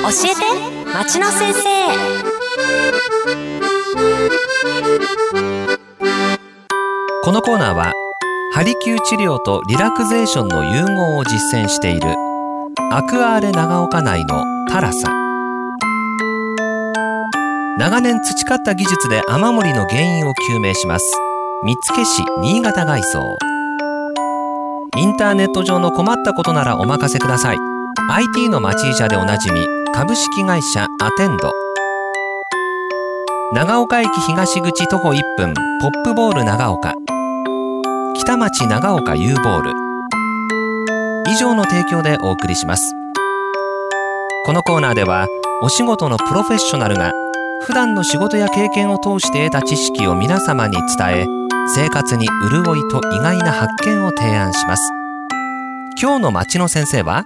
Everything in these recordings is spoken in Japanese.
教えて町の先生。 このコーナーはハリキュー治療とリラクゼーションの融合を実践しているアクアーレ長岡内のタラサ、長年培った技術で雨漏りの原因を究明します見附市新潟外装。インターネット上の困ったことならお任せください。 IT の町医者でおなじみ株式会社アテンド。長岡駅東口徒歩1分ポップボール長岡、北町長岡 U ボール以上の提供でお送りします。このコーナーではお仕事のプロフェッショナルが普段の仕事や経験を通して得た知識を皆様に伝え、生活に潤いと意外な発見を提案します。今日の町の先生は、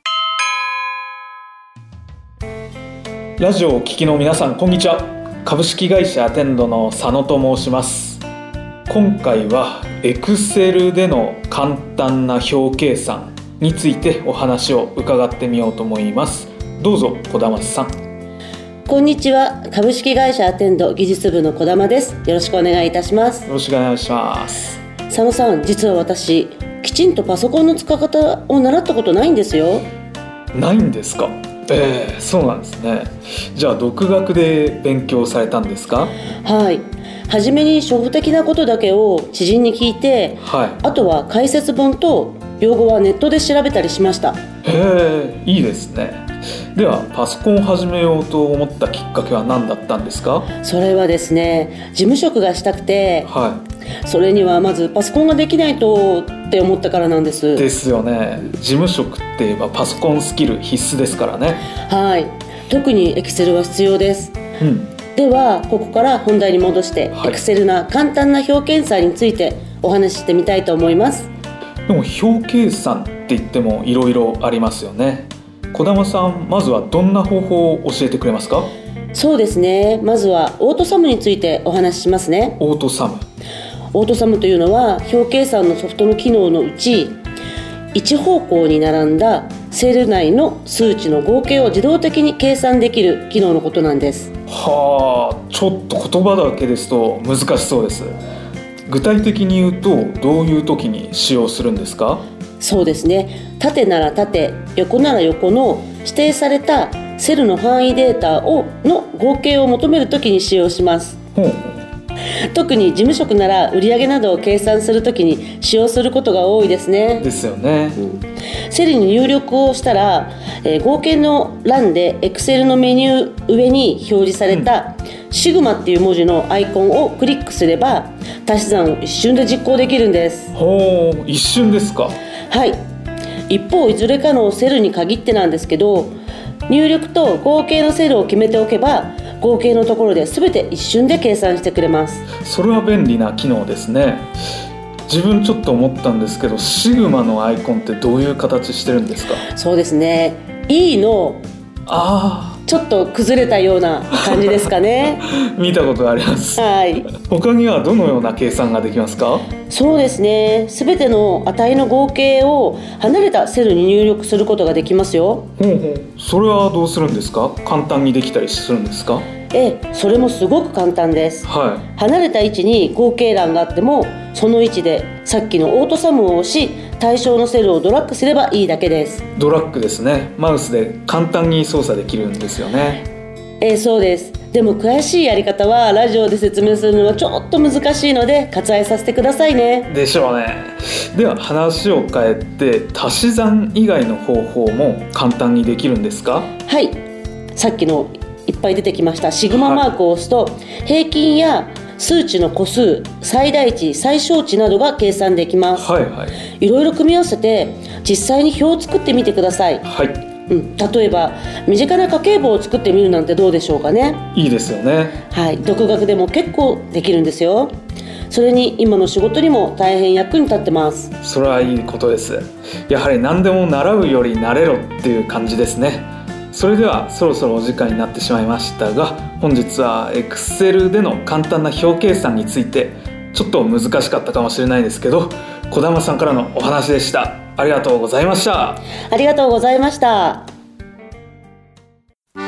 ラジオをお聞きの皆さん、こんにちは。株式会社アテンドの佐野と申します。今回は Excel での簡単な表計算についてお話を伺ってみようと思います。どうぞ小玉さん。 こんにちは。株式会社アテンド技術部の小玉です。よろしくお願いいたします。 よろしくお願いします。 佐野さん、実は私きちんとパソコンの使い方を習ったことないんですよ。 ないんですか？そうなんですね。じゃあ独学で勉強されたんですか？ はい。はじめに初歩的なことだけを知人に聞いて、あとは解説本と用語はネットで調べたりしました。 いいですね。ではパソコンを始めようと思ったきっかけは何だったんですか？ それはですね、事務職がしたくて、それにはまずパソコンができないとって思ったからなんです。 ですよね。事務職って言えばパソコンスキル必須ですからね。 はい。特に Excel は必要です。ではここから本題に戻して、Excel な簡単な表計算についてお話ししてみたいと思います。 でも表計算って言ってもいろいろありますよね。小玉さん、まずはどんな方法を教えてくれますか？ そうですね。まずはオートサムについてお話ししますね。 オートサム。 オートサムというのは表計算のソフトの機能のうち、一方向に並んだセル内の数値の合計を自動的に計算できる機能のことなんです。 ちょっと言葉だけですと難しそうです。具体的に言うとどういう時に使用するんですか？ そうですね。縦なら縦、横なら横の指定されたセルの範囲データの合計を求めるときに使用します。特に事務職なら売上などを計算するときに使用することが多いですね。 ですよね。 セルに入力をしたら、合計の欄で Excel のメニュー上に表示されたシグマっていう文字のアイコンをクリックすれば足し算を一瞬で実行できるんです。 一瞬ですか？はい。 一方いずれかのセルに限ってなんですけど、入力と合計のセルを決めておけば合計のところで全て一瞬で計算してくれます。 それは便利な機能ですね。自分ちょっと思ったんですけど、シグマのアイコンってどういう形してるんですか？ そうですね、E のちょっと崩れたような感じですかね。 見たことあります。他にはどのような計算ができますか？ そうですね、すべての値の合計を離れたセルに入力することができますよ。 それはどうするんですか？簡単にできたりするんですか？ それもすごく簡単です。離れた位置に合計欄があっても、その位置でさっきのオートサムを押し、対象のセルをドラッグすればいいだけです。 ドラッグですね。マウスで簡単に操作できるんですよね。 そうです。でも詳しいやり方はラジオで説明するのはちょっと難しいので割愛させてくださいね。 でしょうね。では話を変えて、足し算以外の方法も簡単にできるんですか？はい。 さっきのいっぱい出てきましたシグママークを押すと、平均や数値の個数、最大値、最小値などが計算できます。いろいろ組み合わせて実際に表を作ってみてください。例えば身近な家計簿を作ってみるなんてどうでしょうかね。 いいですよね。 独学でも結構できるんですよ。それに今の仕事にも大変役に立ってます。 それはいいことです。やはり何でも習うより慣れろっていう感じですね。それではそろそろお時間になってしまいましたが、本日は Excel での簡単な表計算についてちょっと難しかったかもしれないですけど、小玉さんからのお話でした。ありがとうございました。 ありがとうございました。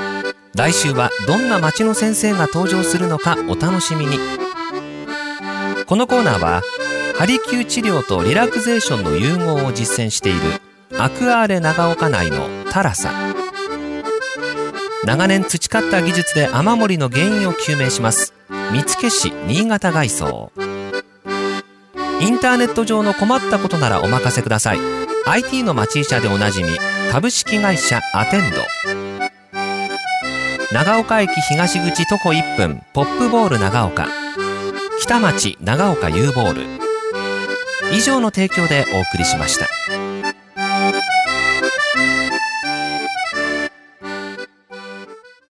来週はどんな町の先生が登場するのかお楽しみに。このコーナーは鍼灸治療とリラクゼーションの融合を実践しているアクアーレ長岡内のタラさん、長年培った技術で雨漏りの原因を究明します見附市新潟外装。インターネット上の困ったことならお任せください。 IT の町医者でおなじみ株式会社アテンド。長岡駅東口徒歩1分ポップボール長岡、北町長岡 U ボール以上の提供でお送りしました。